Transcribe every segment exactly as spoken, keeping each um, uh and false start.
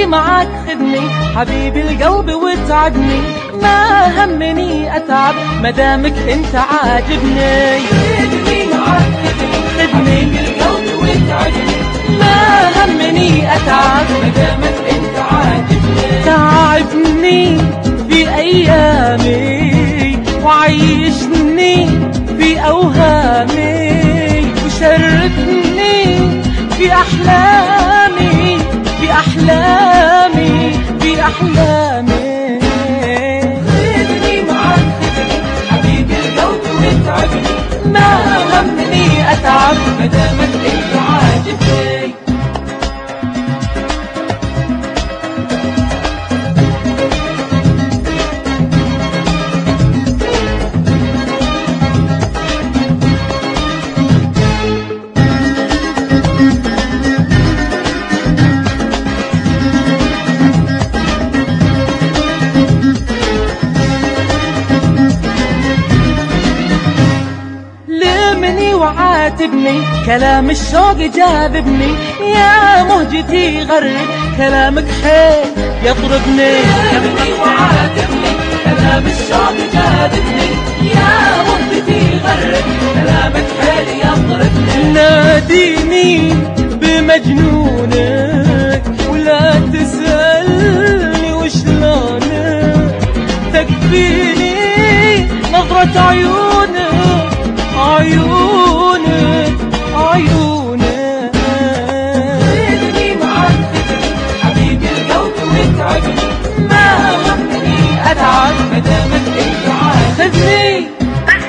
وجودي معاك خدني حبيب القلب وتعبني، ما همني اتعب مدامك انت عاجبني. خدني معاك خدني خدني حبيب القلب وتعبني، ما همني اتعب مدامك انت عاجبني. تعبني في ايامي وعيشني في اوهامي، وشاركني في احلامي في احلامي في احلامي. خدني معاك خدني حبيب القلب وتعبني، ما همني اتعب مدامك انت عاجبني. وعاتبني كلام الشوق جاذبني، يا مهجتي غرب كلامك حيل يطربني. لمني وعاتبني كلام الشوق جاذبني، يا مهجتي غرب كلامك حيل يطربني. ناديني بمجنونك ولا تسألني وشلونك، تكفيني نظرة عيونك عيونك عيونك. خدني معاك خدني حبيب القلب وتعبني، ما همني اتعب مدامك انت عاجبني. خذني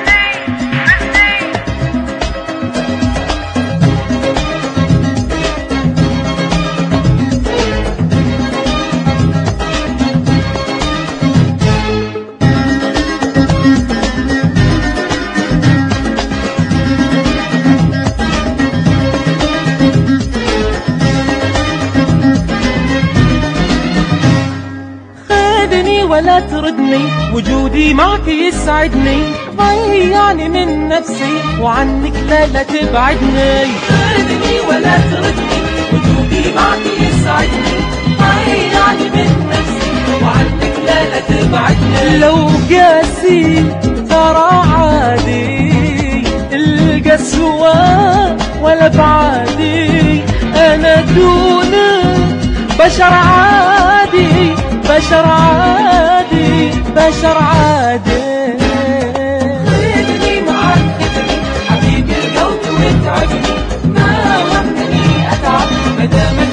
ولا تردني، وجودي معك يسعدني، ضيعني من نفسي وعنك لا لا تبعدني. خدني ولا تردني، وجودي معك يسعدني، ضيعني من نفسي وعنك لا لا تبعدني. لو قاسي ترى عادي القسوة ولا بعادي، أنا دونك بشر عادي بشر عادي بشر عادي. خدني معاك خدني حبيب القلب وتعبني، ما همني اتعب مدامك